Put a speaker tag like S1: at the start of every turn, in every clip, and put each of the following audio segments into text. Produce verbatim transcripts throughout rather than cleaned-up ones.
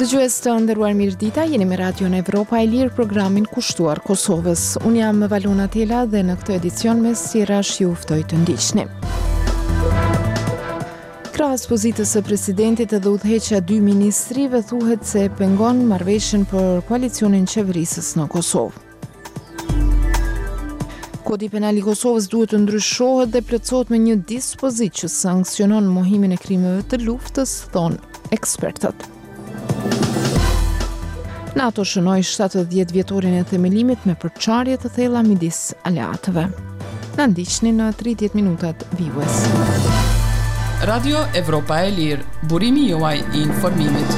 S1: Dëgjues të nderuar, mirëdita, jeni me Radion Evropa e Lirë, programin kushtuar Kosovës. Unë jam Valona Tela dhe në këtë edicion me sqirash ju ftoj të ndiqni. Krahas pozitës së presidentit edhe udhëheqja dy ministrive thuhet se pengon marrëveshjen për koalicionin qeverisës në Kosovë. Kodi penal i Kosovës duhet të ndryshohet dhe plotësohet me një dispozitë që sankcionon mohimin e krimeve të luftës, thonë ekspertët. NATO shënoi shtatëdhjetë vjetorin e themelimit me përçarje të thella midis aleatëve. Na ndiqni në tridhjetë minutat vijues.
S2: Radio Evropa e Lirë, burimi juaj i informimit.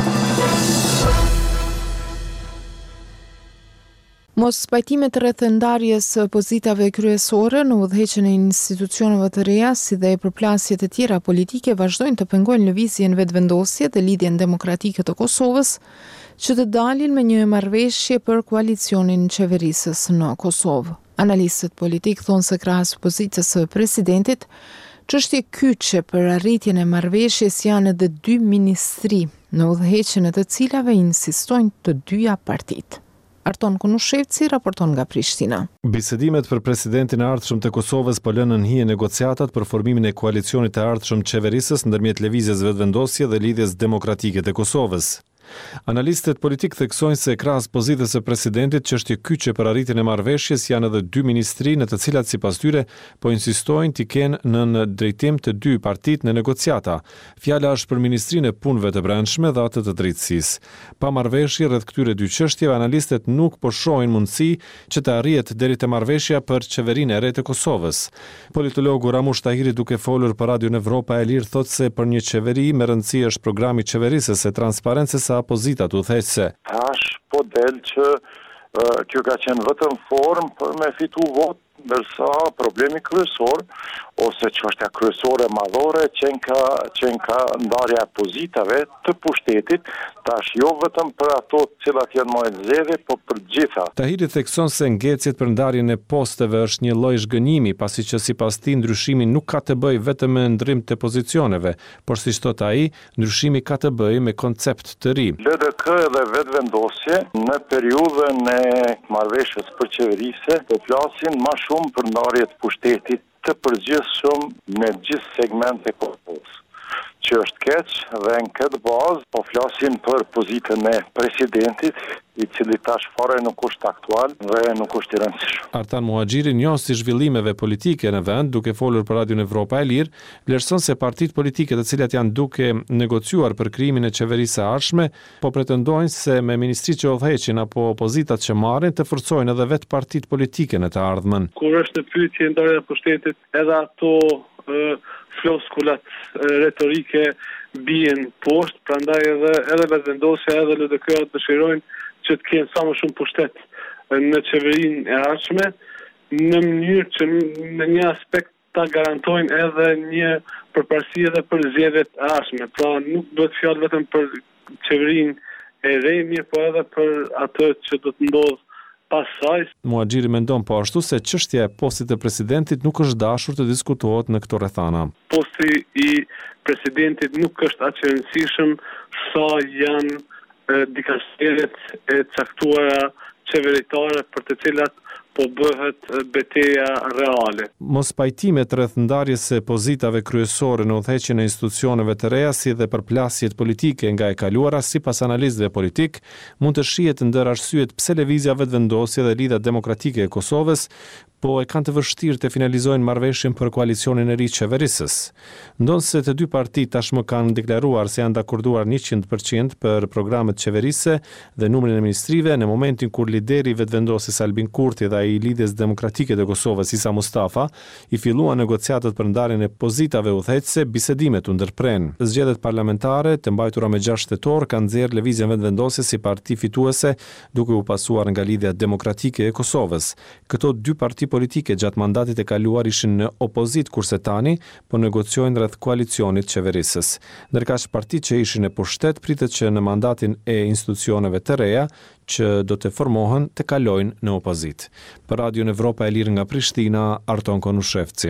S1: Mos pajtimet rreth ndarjes së pozitave kryesore në udhëheqjen e institucioneve të reja, si dhe përplasjet e tjera politike vazhdojnë të pengojnë lëvizjen vetëvendosje dhe lidhjen demokratike të Kosovës, që të dalin me një marrëveshje për koalicionin qeverisës në Kosovë. Analistët politik thonë se krahas pozitës së presidentit, çështje kyçe për arritjen e marrëveshjes janë edhe dy ministri, në udhëheqjen e të cilave insistojnë të dyja partitë. Arton Kunushevci raporton nga Prishtina.
S3: Bisedimet për presidentin e ardhshëm të Kosovës po lënë në hije negociatat për formimin e koalicionit të ardhshëm qeverisës ndërmjet lëvizjes vetëvendosje dhe lidhjes demokratike të Kosovës. Analistët politik theksojnë se krahas pozitës së presidentit, çështje kyçe për arritjen e marrëveshjes janë edhe dy ministri në të cilat sipas tyre po insistojnë t'i kenë në drejtim të dy partitë në negociata. Fjala është për Ministrinë e Punëve të Brendshme dhe atë të Drejtësisë. Pa marrëveshje rreth këtyre dy çështjeve, analistët nuk po shohin mundësi që të arrihet deri te marrëveshja për qeverinë e re të Kosovës. Politologu Ramush Tahiri, duke folur për Radion Evropa e Lirë, thotë se për një qeveri me rëndësi është programi qeverisës e transparencës opozitat udhëheqëse.
S4: Tash po del që uh, kjo ka qenë vetëm formë për me fitu vot, ndërsa problemi kryesor ose çështja kryesore madhore qenë ka, qenë ka ndarja e pozitave të pushtetit, tash jo vetëm për ato të cilat janë më të zgjedhje, po për gjitha.
S3: Tahiri thekson se ngecjet për ndarjen e posteve është një lloj zhgënjimi, pasi që sipas tij ndryshimi nuk ka të bëjë vetëm me ndrim të pozicioneve, por siç thot ai, ndryshimi ka të bëjë me koncept të ri.
S4: L D K dhe vetëvendosje në periudhën e marrëveshjes për qeverisë po flasin më shumë për ndarje të pushtetit të përgjithshëm në gjithë segmente e Kosovës, që është keq, dhe në këtë bazë po flasin për pozitën e presidentit, i cili tash fare nuk është aktual dhe nuk është i rëndësishëm.
S3: Artan Muhaxhiri, njohës i zhvillimeve politike në vend, duke folur për Radion Evropa e Lirë, vlerëson se partitë politike të cilat janë duke negociuar për krijimin e qeverisë së ardhshme, po pretendojnë se me ministritë që udhëheqin apo opozitat që marrin të forcojnë edhe vetë partitë politike në të ardhmen.
S5: Kur është në pyetje ndarja e pushtetit, edhe ato e, floskulat e, retorike bien poshtë, prandaj edhe edhe vetëvendosja edhe L D K dëshirojnë që të kenë sa më shumë pushtet në qeverinë e ardhshme, në mënyrë që në një aspekt ta garantojnë edhe një përparësi edhe për zgjedhjet e ardhshme. Pra nuk duhet fjalë vetëm për qeverinë e re, mirë po edhe për atë që do të ndodhë pas saj.
S3: Muhaxhiri mendon po ashtu se çështja e postit të presidentit nuk është dashur të diskutohet në këto rrethana.
S5: Posti i presidentit nuk është aq i rëndësishëm sa janë dikasteret e caktuara qeveritare për të cilat po bëhet betejë reale.
S3: Mos pajtimet rreth ndarjes së pozitave kryesore në udhëheqjen e institucioneve të reja, si dhe përplasjet politike nga e kaluara, sipas analistëve politik, mund të shihet ndër arsyet pse lëvizja vetëvendosje dhe lidhja demokratike e Kosovës po e kanë të vështirë të finalizojnë marrëveshjen për koalicionin e ri qeverisës. Ndonë se të dy partitë tashmë kanë deklaruar se janë dakorduar njëqind përqind për programet qeverise dhe numrin e ministrive, në momentin kur lideri vetëvendosjes Albin Kurti dhe ai i lidhjes demokratike të Kosovës Isa Mustafa i filluan negociatat për ndarjen e pozitave udhëheqëse, bisedimet u ndërprenë. Zgjedhjet parlamentare të mbajtura me gjashtë tetor kanë nxjerrë lëvizjen vetëvendosje si parti fituese, duke u pasuar nga lidhja demokratike e Kosovës. Këto dy parti politike gjatë mandatit e kaluar ishin në opozit, kurse tani po negociojnë rreth koalicionit qeverisës. Ndërkaq partitë që ishin në pushtet pritet që në mandatin e institucioneve të reja që do të formohen të kalojnë në opozit. Për Radion Evropa e Lirë nga Prishtina, Arton Konushevci.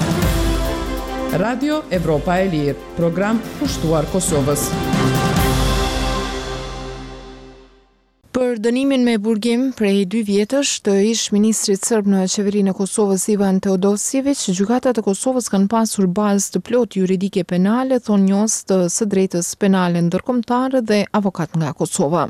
S2: Radio Evropa e Lirë, program kushtuar Kosovës.
S1: Për dënimin me burgim prej dy vjetësh të ish ministrit serb në qeverinë e Kosovës Ivan Teodosjević, gjykata e Kosovës kanë pasur bazë të plotë juridike penale, thonë njohës të së drejtës penale ndërkombëtare dhe avokat nga Kosova.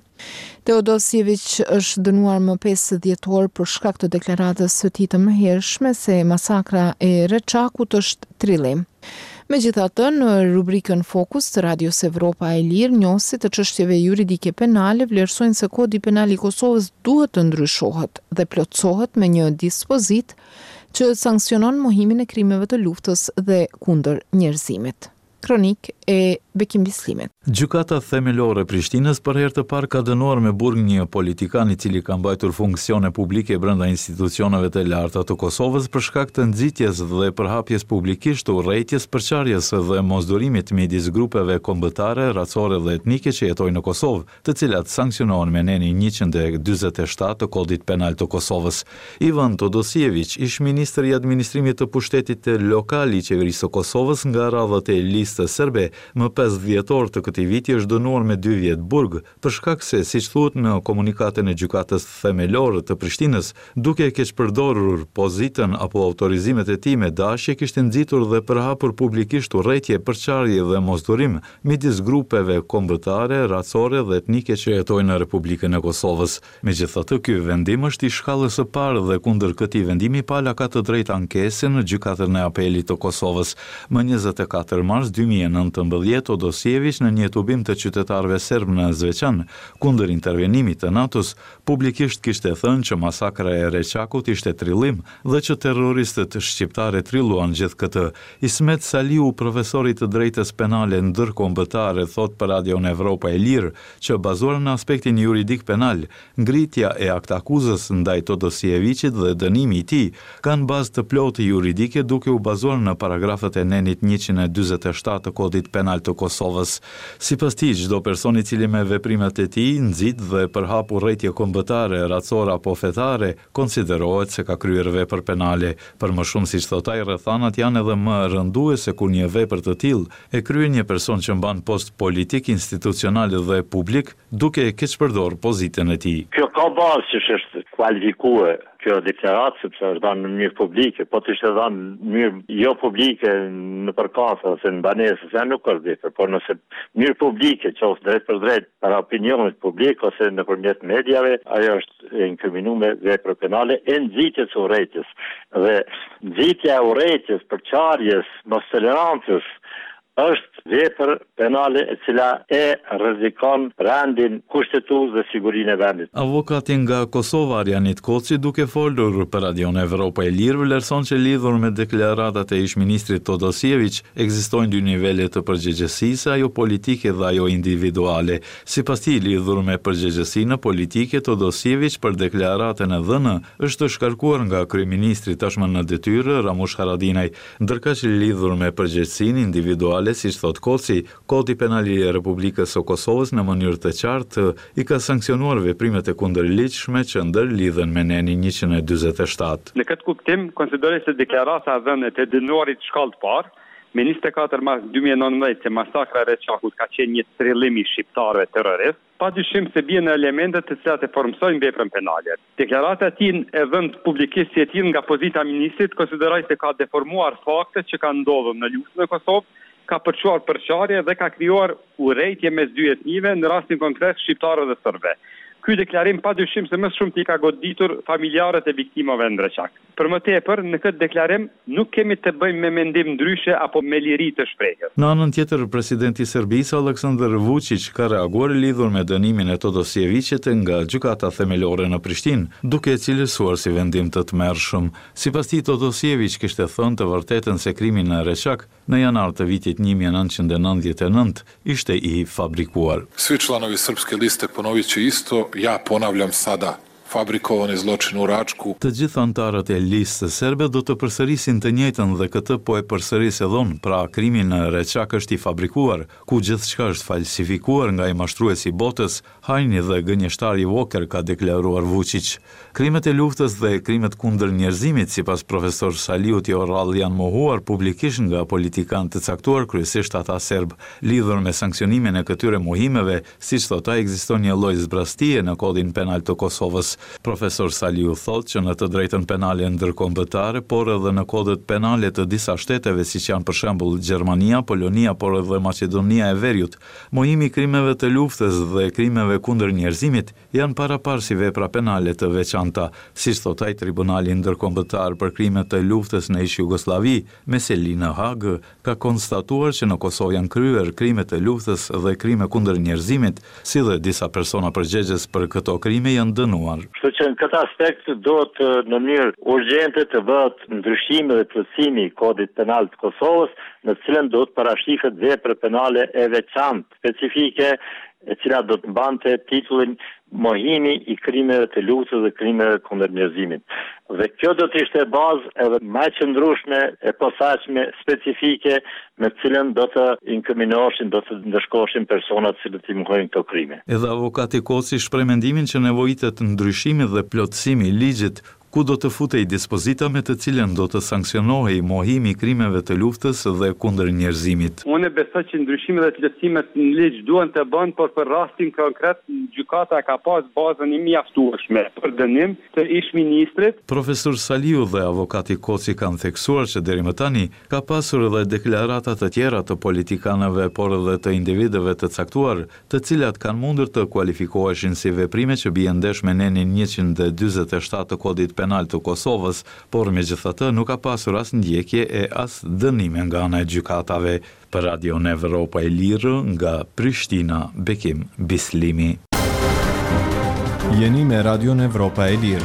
S1: Teodosjević është dënuar më pesë dhjetor për shkak të deklaratës së tij të mëhershme se masakra e Reçakut është trillim. Megjithatë, në rubrikën Fokus të Radios Evropa e Lirë, njohësit të çështjeve juridike penale vlerësojnë se kodi penal i Kosovës duhet të ndryshohet dhe plotësohet me një dispozit që sankcionon mohimin e krimeve të luftës dhe kundër njerëzimit. Kronik e Bekim Bislimet.
S6: Gjykata themelore e Prishtinës për herë të parë ka dënuar me burg një politikan i cili ka mbajtur funksione publike brenda institucioneve të larta të Kosovës për shkak të nxitjes dhe përhapjes publikisht të urrëties, përçarjes dhe mosdurimit midis grupeve kombëtare, racore dhe etnike që jetojnë në Kosovë, të cilat sankcionohen me nenin njëqind e dyzet e shtatë të Kodit Penal të Kosovës. Ivan Teodosjević, ish ministër i administrimit të pushtetit lokal i qeverisë së Kosovës nga radhët e listës serbe, më pesë dhjetor të këtij viti është dënuar me dy vjet burg për shkak se, siç thuhet në komunikatën e gjykatës themelore të Prishtinës, duke keq përdorur pozitën apo autorizimet e tij me dashje, kishte nxitur dhe përhapur publikisht urrëtie, përçarje dhe mosdurim midis grupeve kombëtare, racore dhe etnike që jetojnë në Republikën e Kosovës. Megjithatë, ky vendim është i shkallës së parë dhe kundër këtij vendimi pala ka të drejtë ankesë në gjykatën e apelit të Kosovës. Më njëzet e katër mars dy mijë e nëntëmbëdhjetë, Teodosjević në një tubim të qytetarëve serb në Zveçan, kundër intervenimit të NATO-s, publikisht kishte thënë që masakra e Reçakut ishte trillim dhe që terroristët shqiptarë trilluan gjithë këtë. Ismet Saliu, profesori të drejtës penale ndërkombëtare, thot për Radion Evropa e Lirë që bazuar në aspektin juridik penal, ngritja e aktakuzës ndaj Teodosjevićit dhe dënimi i tij kanë bazë të plotë juridike duke u bazuar në paragrafet e nenit njëqind e dyzet e shtatë të Kodit Penal të Kosovës. Sipas tij, çdo person i cili me veprimet e tij nxit dhe përhap urrëtie kombëtare, racore apo fetare, konsiderohet se ka kryer vepër penale. Për më shumë, siç thot ai, rrethanat janë edhe më rënduese kur një vepër të tillë e kryen një person që mban post politik, institucional dhe publik, duke keq përdorur pozitën e tij.
S7: Kjo ka bazë që është kualifikuar kjo deklaratë, sepse është dhënë në mënyrë publike, po të ishte dhënë në mënyrë jo publike në përkathe ose në banesë, se nuk është vepër, por nëse mënyrë publike, që ose drejt për drejt para opinionit publik ose nëpërmjet mediave, ajo është e inkriminuar me vepër penale e nxitjes së urrëties. Dhe nxitja e urrëties, përçarjes, mos tolerancës është vepër penale e cila e rrezikon rendin kushtetues dhe sigurinë e vendit.
S6: Avokati nga Kosova, Arjanit Koci, duke folur për Radion Evropa e Lirë, vlerëson që lidhur me deklaratat e ish-ministrit Teodosjević ekzistojnë dy nivele të përgjegjësisë, ajo politike dhe ajo individuale. Sipas tij, lidhur me përgjegjësinë politike, Teodosjević për deklaratën e dhënë është shkarkuar nga kryeministri tashmë në detyrë Ramush Haradinaj, ndërkaq lidhur me përgjegjësinë individuale, siç thot Koci, Kodi Penal i Republikës së Kosovës në mënyrë të qartë i ka sankcionuar veprimet e kundërligjshme që ndërlidhen me nenin njëqind e dyzet e shtatë.
S8: Në këtë kuptim, konsideroj se deklarata e dhënë të dënuarit shkallë të parë, me njëzet e katër mars dy mijë e nëntëmbëdhjetë se masakra e Reçakut ka qenë një trillim i shqiptarëve terrorist, padyshim se bien në elementet të cilat e formsojnë veprën penale. Deklarata e tij e dhënë publikisht si e tillë nga pozita e ministrit, konsideroj se ka deformuar faktet që kanë ndodhur në luftën e Kosovës, ka përçuar përçarje dhe ka krijuar urrëtie mes dy etnive, në rastin konkret shqiptarëve dhe serbëve. Ky deklarim padyshim se më shumë t'i ka goditur familjarët e viktimave në Reçak. Për më tepër, në këtë deklarim nuk kemi të bëjmë me mendim ndryshe apo me liri të shprehjes.
S6: Në anën tjetër, presidenti i Serbisë Aleksandar Vučić ka reaguar lidhur me dënimin e Teodosjevićit nga gjykata themelore në Prishtinë, duke e cilësuar si vendim të tmerrshëm. Sipas tij, Teodosjević kishte thënë të vërtetën se krimi në Reçak në janar të vitit një mijë e nëntëqind e nëntëdhjetë e nëntë ishte i fabrikuar.
S9: Svi članovi Srpske liste ponovit će isto, ja ponavljam sada. fabrikohen zločin u Račku.
S6: Të gjithë antarët e listës serbe do të përsërisin të njëjtën dhe këtë po e përsëris edhe, pra krimi në Reçak është i fabrikuar, ku gjithçka është falsifikuar nga i mashtruesi botës, Hajni dhe gënjeshtari Walker, ka deklaruar Vučić. Krimet e luftës dhe krimet kundër njerëzimit, sipas profesor Saliut, jo rrallë janë mohuar publikisht nga politikanë të caktuar, kryesisht ata serb. Lidhur me sanksionimin e këtyre mohimeve, siç thotë, ekziston një lloj zbrastie në kodin penal të Kosovës. Profesor Saliu thotë që në të drejtën penale ndërkombëtare, por edhe në kodet penale të disa shteteve, siç janë për shembull Gjermania, Polonia, por edhe Maqedonia e Veriut, mohimi i krimeve të luftës dhe krimeve kundër njerëzimit janë paraparë si vepra penale të veçanta, siç thotë ai Tribunali Ndërkombëtar për krimet të luftës në ish Jugosllavi, Meseli në Hag, ka konstatuar që në Kosovë janë kryer krime të luftës dhe krime kundër njerëzimit, si dhe disa persona përgjegjës për këto krime janë dënuar.
S7: Kështu që në këtë aspekt do të në mënyrë urgjente të bëhet ndryshimi dhe plotësimi i kodit penal të Kosovës, në të cilën do të parashihet vepra penale e veçantë, specifike, e cila do të mbante titullin mohimi i krimeve të luftës dhe krimeve kundër njerëzimit. Dhe kjo do të ishte bazë edhe më e qëndrueshme e posaçme specifike me të cilën do të inkriminoheshin, do të ndëshkoheshin personat që i mohojnë këto krime.
S6: Edhe avokati Koci shpreh mendimin që nevojitet ndryshimi dhe plotësimi i ligjit, ku do të futej dispozita me të cilën do të sanksionohej mohimi i krimeve të luftës dhe kundër njerëzimit.
S8: Unë besoj që ndryshimet dhe plotësimet në ligj duhen të bëhen, por për rastin konkret gjykata ka pas bazën e mjaftueshme për dënim të ish-ministrit.
S6: Profesor Saliu dhe avokati Koci kanë theksuar që deri më tani ka pasur edhe deklarata të tjera të politikanëve, por edhe të individëve të caktuar, të cilat kanë mundur të kualifikoheshin si veprime që bien ndesh me nenin njëqind e dyzet e shtatë të kodit penal të Kosovës, por megjithatë nuk ka pasur as ndjekje e as dënime nga ana e gjykatave. Për Radio Evropa e Lirë, nga Prishtina, Bekim Bislimi.
S3: Jeni me Radio Evropa e Lirë.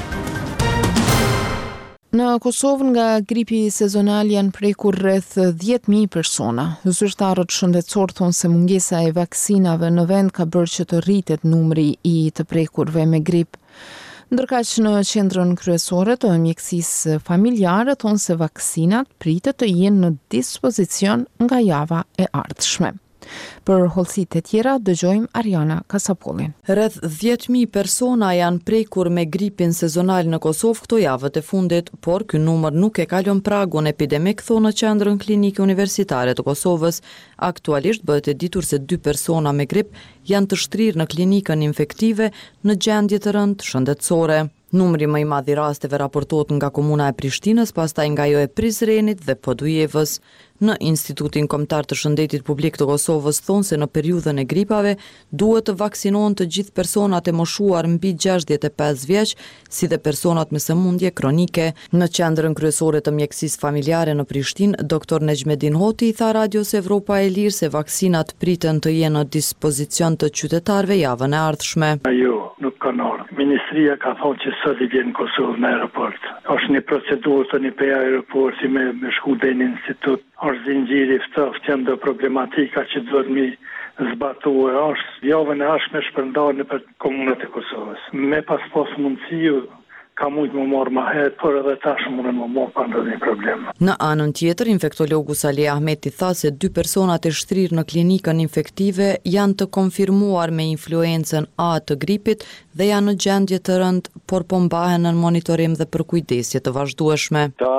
S1: Në Kosovë nga gripi sezonal janë prekur rreth dhjetë mijë persona. Zyrtarët shëndetësor thonë se mungesa e vaksinave në vend ka bërë që të rritet numri i të prekurve me grip. Ndërkaq në qendrën kryesore të mjekësisë familjare thonë se vaksinat pritet të jenë në dispozicion nga java e ardhshme. Për hollësitë e tjera dëgjojmë Ariana Kasapollin.
S10: Rreth dhjetë mijë persona janë prekur me gripin sezonal në Kosovë këto javët e fundit, por ky numër nuk e kalon pragun epidemik, thonë në qendrën klinike universitare të Kosovës. Aktualisht bëhet e ditur se dy persona me grip janë të shtrirë në klinikën infektive në gjendje të rëndë shëndetësore. Numri më i madh i rasteve raportohet nga komuna e Prishtinës, pastaj nga ajo e Prizrenit dhe Podujevës. Në Institutin Kombëtar të Shëndetit Publik të Kosovës thonë se në periudhën e gripave duhet të vaksinohen të gjithë personat e moshuar mbi gjashtëdhjetë e pesë vjeç, si dhe personat me sëmundje kronike. Në qendrën kryesore të mjekësisë familjare në Prishtinë, doktor Nexmedin Hoti i tha Radios Evropa e Lirë se vaksinat priten të jenë në dispozicion të qytetarëve javën e ardhshme.
S11: Jo, nuk kanë ardhur. Ministria ka thonë që sot i vjen Kosovë në aeroport. Është një procedurë të një pe aeroporti me, me shku dhe një institut. Është zinxhiri ftoftë, janë do problematika që duhet mi zbatuar. Është javën e ardhshme shpërndarë në për komunat e Kosovës. Me pas pas mundësi ka mujtë më morë ma herë, por edhe tash mundën më morë pa ndonjë problem.
S10: Në anën tjetër, infektologu Salih Ahmeti tha se dy personat e shtrirë në klinikën infektive janë të konfirmuar me influencën A të gripit dhe janë në gjendje të rëndë, por po mbahen në monitorim dhe për kujdesje të vazhdueshme.
S12: Ta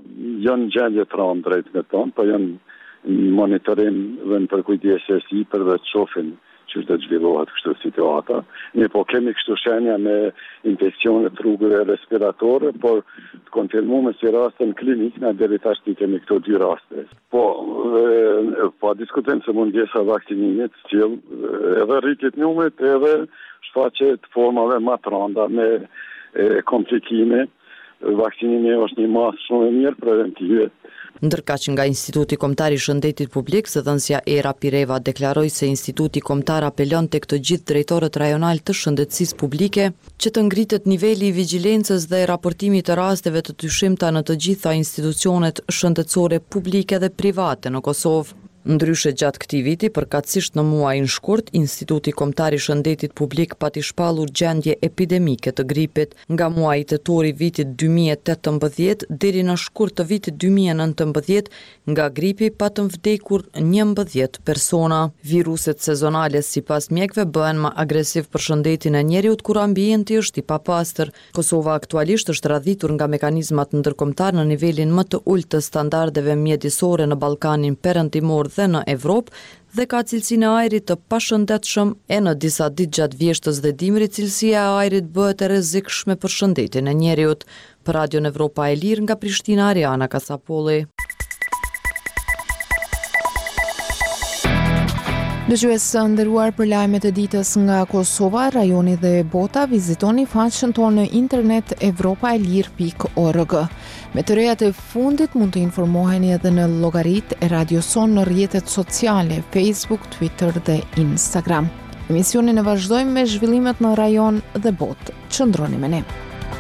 S12: janë gjendje të rëndë drejt me tonë, po janë në monitorim dhe në për kujdesje si për dhe të shofin që është të zhvillohet kështu situata. Ne po kemi kështu shenja me infekcione të rrugëve respiratore, por të konfirmuar si raste në klinikë, na deri tash ti kemi këto dy raste. Po, e, po diskutojmë se mundjesa vaksinimit, cill edhe rritjet numrit, edhe shfaqet formave më të rënda me e, komplikime. Vaksinimi është një masë shumë e mirë preventive.
S10: Ndërkaq nga Instituti Kombëtar i Shëndetit Publik, zëdhënësja Era Pireva deklaroi se Instituti Kombëtar apelon tek të gjithë drejtorët rajonal të shëndetësisë publike që të ngritet niveli i vigjilencës dhe raportimit të rasteve të dyshimta në të gjitha institucionet shëndetësore publike dhe private në Kosovë. Ndryshe gjatë këtij viti, përkatësisht në muajin shkurt, Instituti Kombëtar i Shëndetit Publik pati shpallur gjendje epidemike të gripit nga muaji tetor i vitit dy mijë e tetëmbëdhjetë deri në shkurt të vitit dy mijë e nëntëmbëdhjetë, nga gripi patën vdekur njëmbëdhjetë persona. Viruset sezonale sipas mjekëve bëhen më agresiv për shëndetin e njerëzit kur ambienti është i papastër. Kosova aktualisht është radhitur nga mekanizmat ndërkombëtar në nivelin më të ulët të standardeve mjedisore në Ballkanin Perëndimor dhe në Evropë dhe ka cilësinë e ajrit të pashëndetshëm e në disa ditë gjatë vjeshtës dhe dimrit cilësia e ajrit bëhet e rrezikshme për shëndetin e njerëzit. Për Radion Evropa e Lirë nga Prishtina, Ariana Kasapolli.
S1: Dëgjues së nderuar, për lajmet e ditës nga Kosova, rajoni dhe bota, vizitoni faqen tonë në internet evropaelir pikë org. Me të rejat e fundit mund të informoheni edhe në llogaritë e Radioson në rrjetet sociale, Facebook, Twitter dhe Instagram. Emisionin e vazhdojmë me zhvillimet në rajon dhe botë. Qëndroni me ne.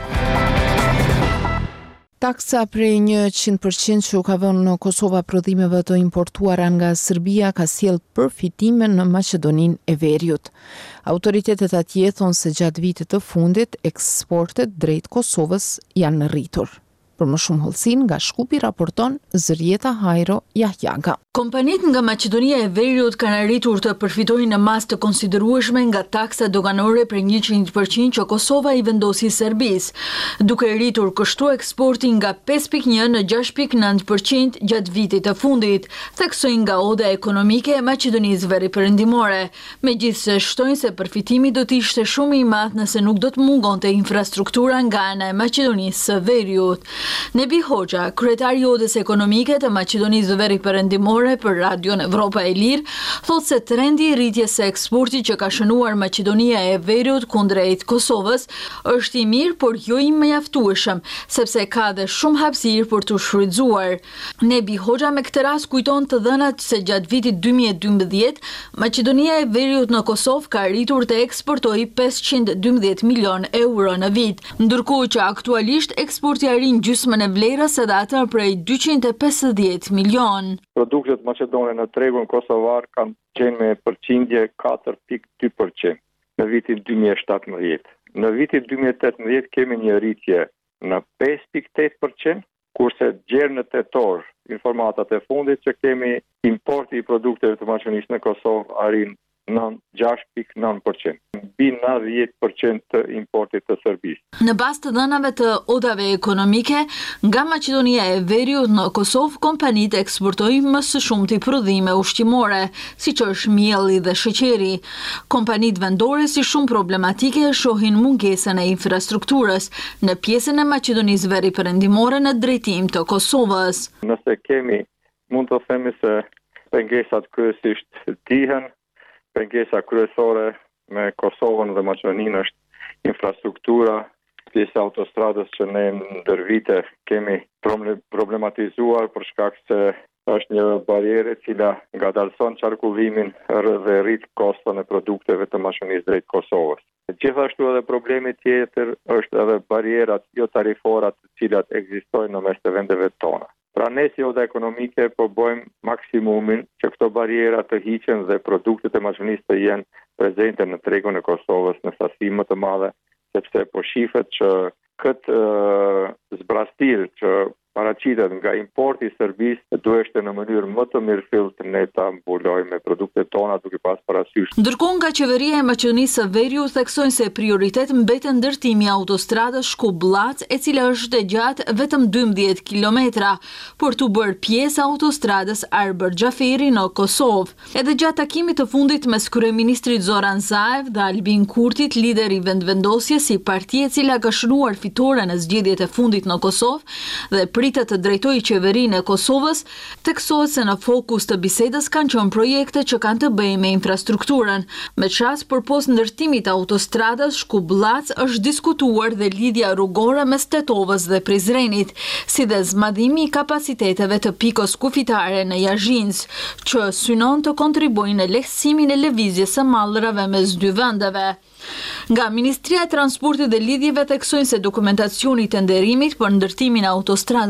S1: Taksa prej njëqind përqind që u ka vënë në Kosova prodhimeve të importuara nga Serbia ka sjell përfitime në Maqedoninë e Veriut. Autoritetet atje thonë se gjatë vitit të fundit eksportet drejt Kosovës janë rritur. Për më shumë hollësin nga Shkupi raporton Zërieta Hajro Jahjaga.
S13: Kompanitë nga Maqedonia e Veriut kanë arritur të përfitojnë në masë të konsiderueshme nga taksa doganore për njëqind përqind që Kosova i vendosi Serbisë, duke rritur kështu eksportin nga pesë pikë një në gjashtë pikë nëntë përqind gjatë vitit të fundit, theksoi nga Oda Ekonomike e Maqedonisë Veriperëndimore, megjithse shtojnë se përfitimi do të ishte shumë i madh nëse nuk do të mungonte infrastruktura nga ana e Maqedonisë së Veriut. Nebi Hoxha, kryetari i Odës Ekonomike të Maqedonisë Veriperëndimore për Radion Evropa e Lirë, thotë se trendi i rritjes së eksportit që ka shënuar Maqedonia e Veriut kundrejt Kosovës është i mirë, por jo i mjaftueshëm, sepse ka dhe shumë hapësirë për të shfrytzuar. Nebi Hoxha me këtë rast kujton të dhënat se gjatë vitit dy mijë e dymbëdhjetë, Maqedonia e Veriut në Kosovë ka arritur të eksportojë pesëqind e dymbëdhjetë milion euro në vit, ndërkohë që aktualisht eksporti arrin gjysmën e vlerës edhe atë prej dyqind e pesëdhjetë milion.
S14: Produktet maqedone në tregun kosovar kanë qenë me përqindje katër pikë dy përqind në vitin dy mijë e shtatëmbëdhjetë. Në vitin dy mijë e tetëmbëdhjetë kemi një rritje në pesë pikë tetë përqind, kurse gjerë në tetor, informatat e fundit që kemi importi i produkteve të Maqedonisë në Kosovë arrin në gjashtë pikë nëntë përqind, mbi nëntëdhjetë përqind të importit të Serbisë.
S13: Në bazë të dhënave të odave ekonomike, nga Maqedonia e Veriut në Kosovë, kompanitë eksportojnë më së shumti prodhime ushqimore, siç është mielli dhe sheqeri. Kompanitë vendore si shumë problematike shohin mungesën e infrastrukturës në pjesën e Maqedonisë Veriperëndimore në drejtim të Kosovës.
S14: Nëse kemi, mund të themi se pengesat kryesisht dihen. Pengesa kryesore me Kosovën dhe Maqedoninë është infrastruktura, pjesa autostradës që ne ndër vite kemi problematizuar për shkak se është një barierë e cila ngadalson qarkullimin dhe rrit koston e produkteve të Maqedonisë drejt Kosovës. Gjithashtu edhe problemi tjetër është edhe barierat jo tariforat të cilat ekzistojnë në mes të vendeve tona. Pra ne si Oda Ekonomike po bëjmë maksimumin që këto barriera të hiqen dhe produktet e Maqedonisë të jenë prezente në tregun e Kosovës në sasi më të madhe, sepse po shifet që këtë uh, zbrastir që paraqitet nga importi i Serbisë duheshte në mënyrë më të mirëfillt ne ta mbulojmë me produktet tona duke pas parasysh.
S13: Ndërkohë nga qeveria e Maqedonisë së Veriut theksojnë se prioritet mbeten ndërtimi i autostradës Shkup-Llac, e cila është e gjatë vetëm dymbëdhjetë kilometra, për të bërë pjesë autostradës Arbër Xhaferi në Kosovë. Edhe gjatë takimit të fundit mes kryeministrit Zoran Zaev dhe Albin Kurtit, lideri i vendvendosjes si parti e cila ka shënuar fitore në zgjedhjet e fundit në Kosovë dhe pritet të drejtojë qeverinë e Kosovës, theksohet se në fokus të bisedës kanë qenë projekte që kanë të bëjnë me infrastrukturën. Me çast përpos ndërtimit të autostradës Shkup-Llac është diskutuar dhe lidhja rrugore mes Tetovës dhe Prizrenit, si dhe zmadhimi i kapaciteteve të pikës kufitare në Yazhinsk, që synon të kontribuojnë në lehtësimin e lëvizjes së mallrave mes dy vendeve. Nga Ministria e Transportit dhe Lidhjeve theksojnë se dokumentacioni i tenderimit për ndërtimin e autostradës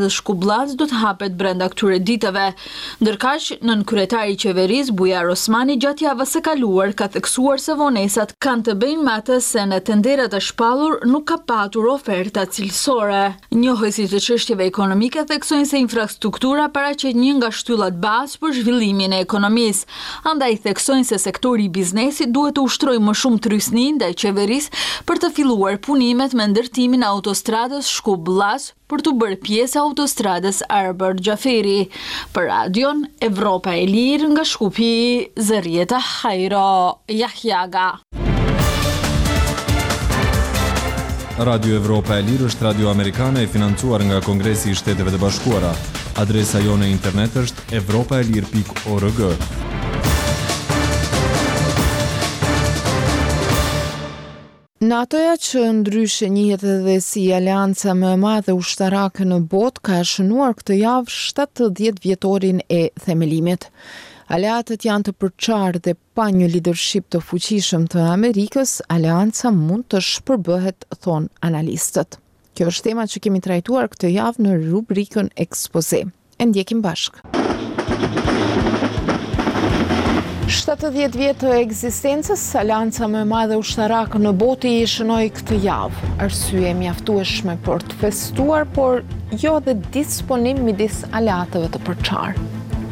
S13: autostradës Shkup-Vllaz do të hapet brenda këtyre ditëve. Ndërkaq, nënkryetari i qeverisë Bujar Osmani gjatë javës së kaluar ka theksuar se vonesat kanë të bëjnë me atë se në tenderat e shpallur nuk ka patur oferta cilësore. Njohësit të çështjeve ekonomike theksojnë se infrastruktura paraqet një nga shtyllat bazë për zhvillimin e ekonomisë. Andaj theksojnë se sektori i biznesit duhet të ushtrojë më shumë trysni ndaj qeverisë për të filluar punimet me ndërtimin e autostradës Shkup-Vllaz për të bërë pjesë e autostradës Arber Xhaferi. Për Radion Evropa e Lirë nga Shkupi, Zërieta Hajro Jahjaga.
S3: Radio Evropa e Lirë është radio amerikane e financuar nga Kongresi i Shteteve të Bashkuara. Adresa jone internet është evropaelir pikë org.
S1: NATO-ja, që ndryshe njihet edhe si aleanca më e madhe ushtarake në botë, ka shënuar këtë javë shtatëdhjetë vjetorin e themelimit. Aleatët janë të përçarë dhe pa një leadership të fuqishëm të Amerikës, aleanca mund të shpërbëhet, thonë analistët. Kjo është tema që kemi trajtuar këtë javë në rubrikën Ekspoze. E ndjekim bashkë. shtatëdhjetë vjet të ekzistencës, aleanca më e madhe ushtarake në botë i shënoi këtë javë. Arsye mjaftueshme për të festuar, por jo dhe disponim midis aleatëve të përçarë.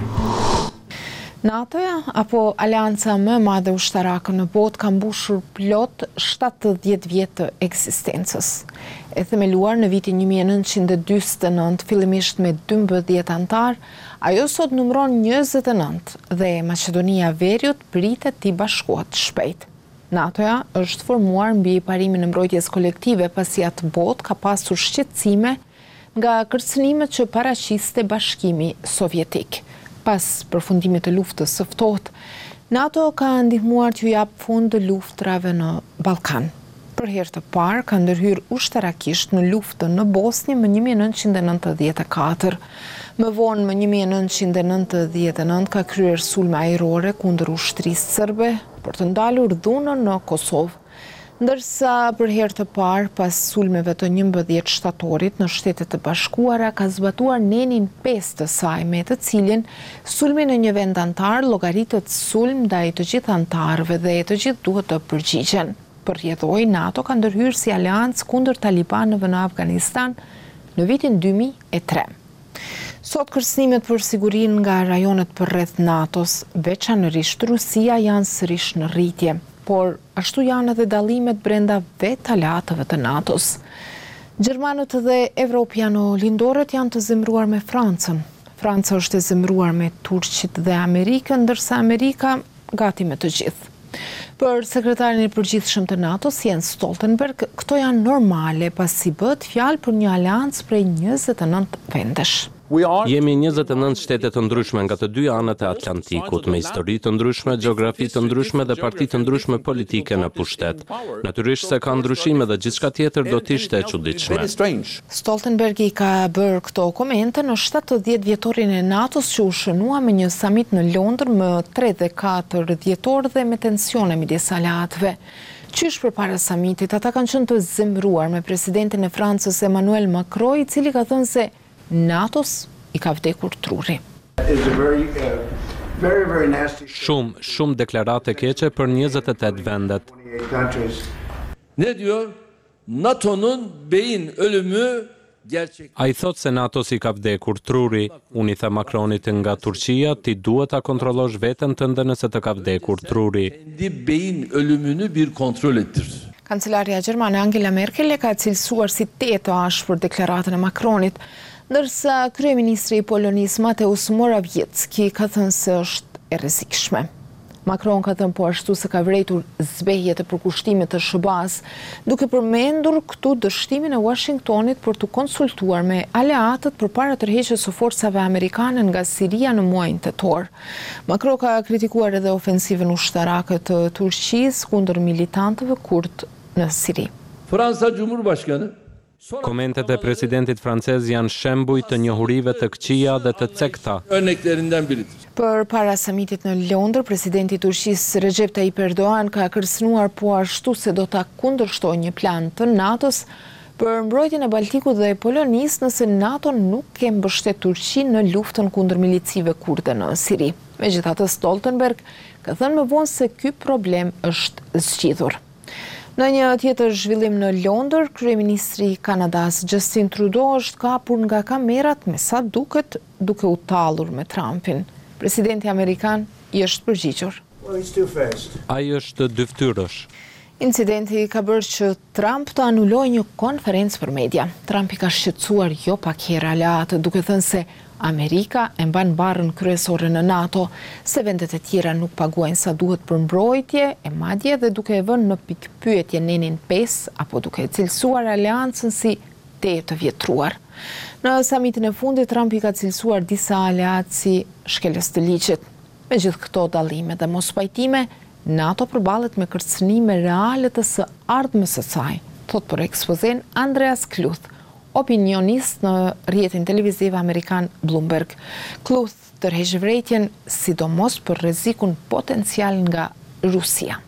S1: NATO-ja, apo aleanca më e madhe ushtarake në botë, ka mbushur plot shtatëdhjetë vjet të ekzistencës. E themeluar në vitin një mijë e nëntëqind e dyzet e nëntë, fillimisht me dymbëdhjetë antar, ajo sot numëron njëzet e nëntë dhe Maqedonia e Veriut pritet t'i bashkohet shpejt. NATO-ja është formuar mbi parimin e mbrojtjes kolektive pasi atë botë ka pasur shqetësime nga kërcënimet që paraqiste Bashkimi Sovjetik. Pas përfundimit të luftës së ftohtë, NATO ka ndihmuar t'ju jap fund luftrave në Ballkan. Për herë të parë ka ndërhyrë ushtarakisht në luftën në Bosnjë më një mijë e nëntëqind e nëntëdhjetë e katër. Më vonë më një mijë e nëntëqind e nëntëdhjetë e nëntë ka kryer sulme ajrore kundër ushtrisë serbe për të ndalur dhunën në Kosovë. Ndërsa për herë të parë pas sulmeve të njëmbëdhjetë shtatorit në Shtetet të Bashkuara ka zbatuar nenin pesë të saj, me të cilin sulmi në një vend antar llogaritet sulm ndaj të gjithë antarëve dhe të gjithë duhet të përgjigjen. Përjetoi, NATO ka ndërhyrë si aleancë kundër talibanëve në Afganistan në vitin dy mijë e tre. Sot kërcënimet për sigurinë nga rajonet përreth NATO-s, veçanërisht Rusia, janë sërish në rritje, por ashtu janë edhe dallimet brenda vetë aleatëve të NATO-s. Gjermanët dhe evropiano-lindorët janë të zemruar me Francën. Franca është e zemruar me Turqit dhe Amerikën, ndërsa Amerika gati me të gjithë. Për sekretarin e përgjithshëm të NATO-s, Jens Stoltenberg, këto janë normale pasi bëhet fjalë për një aleancë prej njëzet e nëntë vendesh.
S15: Jemi njëzet e nëntë shtete të ndryshme nga të dy anët e Atlantikut, me histori të ndryshme, gjeografi të ndryshme dhe parti të ndryshme politike në pushtet. Natyrisht se ka ndryshime dhe gjithçka tjetër do të ishte e çuditshme.
S1: Stoltenberg i ka bërë këto komente në shtatëdhjetë vjetorin e NATO-s që u shënua me një samit në Londër më tridhjetë e katër dhjetor dhe me tensione midis aleatëve. Qysh përpara samitit, ata kanë qenë të zemruar me presidentin e Francës Emmanuel Macron, i cili ka thënë se NATO-s i ka vdekur truri.
S15: Shumë, shumë deklarate keqe për njëzet e tetë vendet.
S16: Ne diyor? NATO'nun beyin ölümü gerçek.
S15: A i thot se NATO-s i ka vdekur truri. Unë i tha Macronit nga Turqia, ti duhet ta kontrollosh veten tënde nëse të ka vdekur truri.
S16: Kendi beyin ölümünü bir kontrol ettir.
S1: Kancelaria gjermane Angela Merkel e ka cilësuar si tetë të ashpër deklaratën e Macronit, ndërsa kryeministri i Polonisë Mateusz Morawiecki ka thënë se është e rrezikshme. Macron ka thënë po ashtu se ka vërejtur zbehjet e përkushtimit të S B A-s, duke përmendur këtu dështimin e Washingtonit për të konsultuar me aleatët përpara tërheqjes së forcave amerikane nga Siria në muajin tetor. Macron ka kritikuar edhe ofensivën ushtarake të Turqisë kundër militantëve kurt në Siri.
S16: Fransa Cumhurbaşkanı
S15: Komentet e presidentit francez janë shembuj të njohurive të këqija dhe të cekta.
S16: örneklerinden biridir.
S1: Për para samitit në Londër, presidenti i Turqisë Recep Tayyip Erdogan ka kërcënuar po ashtu se do ta kundërshtojë një plan të NATO-s për mbrojtjen e Baltikut dhe Polonisë nëse NATO nuk e mbështet Turqinë në luftën kundër milicive kurde në Siri. Megjithatë, Stoltenberg ka thënë më vonë se ky problem është zgjidhur. Në një tjetër zhvillim në Londër, kryeministri i Kanadas Justin Trudeau është kapur nga kamerat me sa duket duke u tallur me Trumpin. Presidenti amerikan i është përgjigjur.
S15: Ai është dyftyrësh.
S1: Incidenti ka bërë që Trump të anulojë një konferencë për media. Trump i ka shqetësuar jo pak herë aleatë, duke thënë se Amerika e mban barrën kryesore në NATO, se vendet e tjera nuk paguajnë sa duhet për mbrojtje, e madje dhe duke e vënë në pikpyetje nenin pesë apo duke e cilësuar aleancën si te të vjetruar. Në samitin e fundit, Trump i ka cilësuar disa aleatë si shkelës të ligjit. Me gjithë këto dallime dhe mos pajtime, NATO përballet me kërcënime reale të së ardhmës së saj, thot për ekspozen Andreas Kluth, opinionist në rrjetin televiziv amerikan Bloomberg. Kluth tërheq vërejtjen sidomos për rrezikun potencial nga Rusia.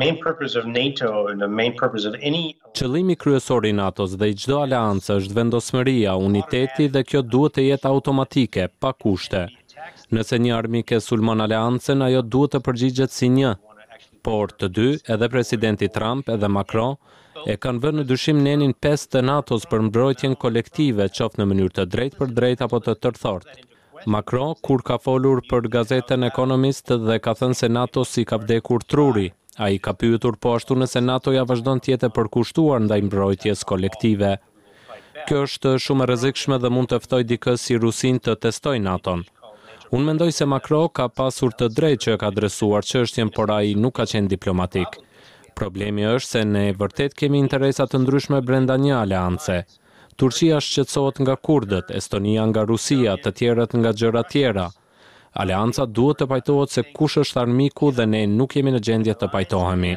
S15: Qëllimi kryesor i NATO-s dhe i çdo aleancë është vendosmëria, uniteti dhe kjo duhet të jetë automatike, pa kushte. Nëse një armik e sulmon aleancën, ajo duhet të përgjigjet si një. Por të dy, edhe presidenti Trump edhe Macron, e kanë vënë në dyshim nenin pesë të NATO-s për mbrojtjen kolektive, qoftë në mënyrë të drejtë për drejtë apo të tërthortë. Macron, kur ka folur për gazetën Economist dhe ka thënë se NATO si ka vdekur truri, ai ka pyetur po ashtu nëse NATO-ja vazhdon të jetë përkushtuar ndaj mbrojtjes kolektive. Kjo është shumë e rrezikshme dhe mund të ftoj dikë si Rusin të testojë NATO-n. Unë mendoj se Macron ka pasur të drejtë që e ka adresuar çështjen, por ai nuk ka qenë diplomatik. Problemi është se ne vërtet kemi interesa të ndryshme brenda një aleance. Turqia shqetësohet nga kurdët, Estonia nga Rusia, të tjerët nga gjëra tjera. Aleanca duhet të pajtohet se kush është armiku dhe ne nuk jemi në gjendje të pajtohemi.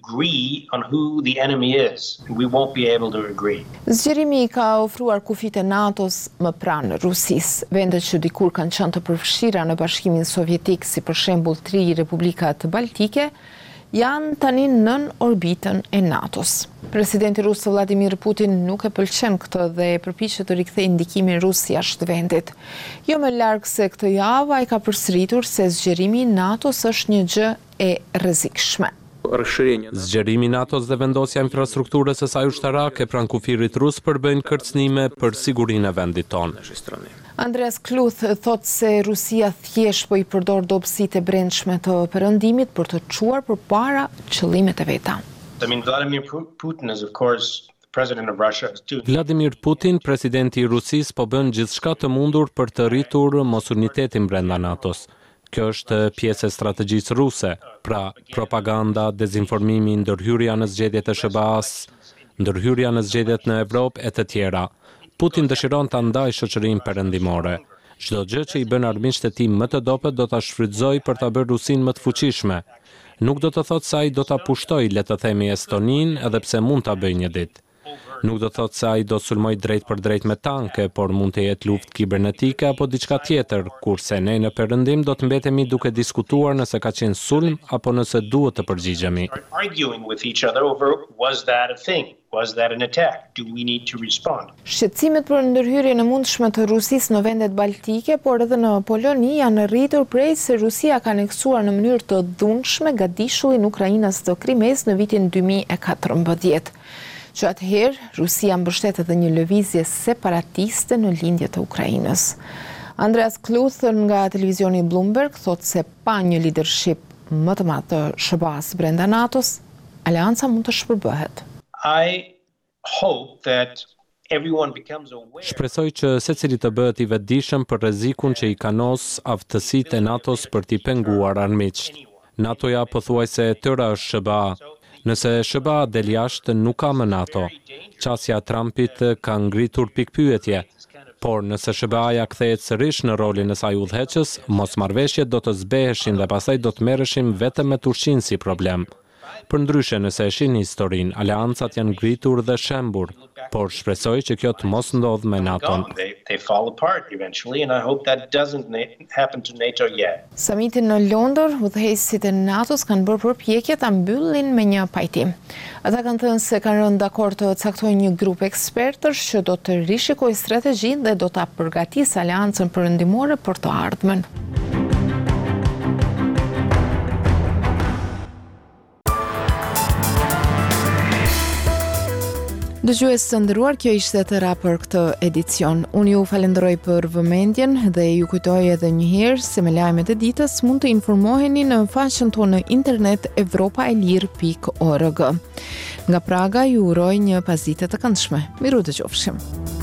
S1: Zgjerimi ka ofruar kufit e NATO-s më pranë Rusisë. Vendet që dikur kanë qenë të përfshira në Bashkimin Sovjetik, si për shembull tri republikat baltike, janë tani nën orbitën e NATO-s. Presidenti rus Vladimir Putin nuk e pëlqen këtë dhe përpiqet të rikthejë ndikimin rus jashtë vendit. Jo më larg se këtë javë, ai ka përsëritur se zgjerimi i NATO-s është një gjë e rrezikshme.
S15: Zgjerimi i NATO-s dhe vendosja e infrastrukturës së saj ushtarake pranë kufirit rus përbëjnë kërcënime për sigurinë e vendit tonë.
S1: Andreas Kluth thot se Rusia thjesht po i përdor dobësitë e brendshme të perëndimit për të çuar përpara qëllimet e veta.
S15: Vladimir Putin, presidenti i Rusisë, po bën gjithçka të mundur për të rritur mosunitetin brenda NATO-s. Kjo është pjesë e strategjisë ruse, pra propaganda, dezinformimi, ndërhyrja në zgjedhjet e S B A-s, ndërhyrja në zgjedhjet në Evropë e të tjera. Putin dëshiron ta ndajë shoqërinë perëndimore. Çdo gjë që i bën armiqtë e tij më të dobët do ta shfrytëzojë për ta bërë Rusinë më të fuqishme. Nuk do të thotë se ai do ta pushtojë, le të themi, Estoninë, edhe pse mund ta bëjë një ditë. Nuk do thotë se ai do sulmoj drejt për drejt me tanke, por mund të jetë luftë kibernetike apo diçka tjetër, kurse ne në perëndim do të mbetemi duke diskutuar nëse ka qenë sulm apo nëse duhet të përgjigjemi.
S17: Was that an attack? Do we need to respond?
S1: Shqetësimet për ndërhyrjen e mundshme të Rusisë në vendet baltike, por edhe në Poloni, janë rritur prej se Rusia ka aneksuar në mënyrë të dhunshme gadishullin Ukrainës të Krimes në vitin dy mijë e katërmbëdhjetë. Që atëherë, Rusia mbështet edhe një lëvizje separatiste në lindje të Ukrainës. Andreas Kluth nga televizioni Bloomberg thot se pa një leadership më të madh të S B A-s brenda NATO-s, aleanca mund të shpërbëhet.
S17: I hope that everyone becomes aware.
S15: Shpresoj që secili të bëhet i vetëdijshëm për rrezikun që i kanos aftësitë e NATO-s për t'i penguar armiqt. NATO-ja pothuajse e tëra është S B A. Nëse S B A del jashtë, nuk ka më NATO. Qasja Trumpit ka ngritur pikpyetje. Por nëse S B A-ja kthehet sërish në rolin e saj udhëheqës, mosmarrveshjet do të zbeheshin dhe pastaj do të merreshim vetëm me Turqinë si problem. Për ndryshe nëse e shihni historinë, aleancat janë ngritur dhe shembur, por shpresoj që kjo të mos ndodh me NATO-n.
S17: They, they fall apart eventually, and I hope that doesn't na- happen to NATO yet.
S1: Samitin në Londër, udhëheqësit e NATO-s kanë bërë përpjekje ta mbyllin me një pajtim. Ata kanë thënë se kanë rënë dakord të caktojnë një grup ekspertësh që do të rishikojë strategjinë dhe do ta përgatisë aleancën perëndimore për të ardhmen. Dëgjues të nderuar, kjo ishte tëra për këtë edicion. Unë ju falenderoj për vëmendjen dhe ju kujtoj edhe një herë se me lajmet e ditës mund të informoheni në faqen tonë në internet evropaelir pikë org. Nga Praga ju uroj një pasdite të këndshme. Miru dëgjofshim.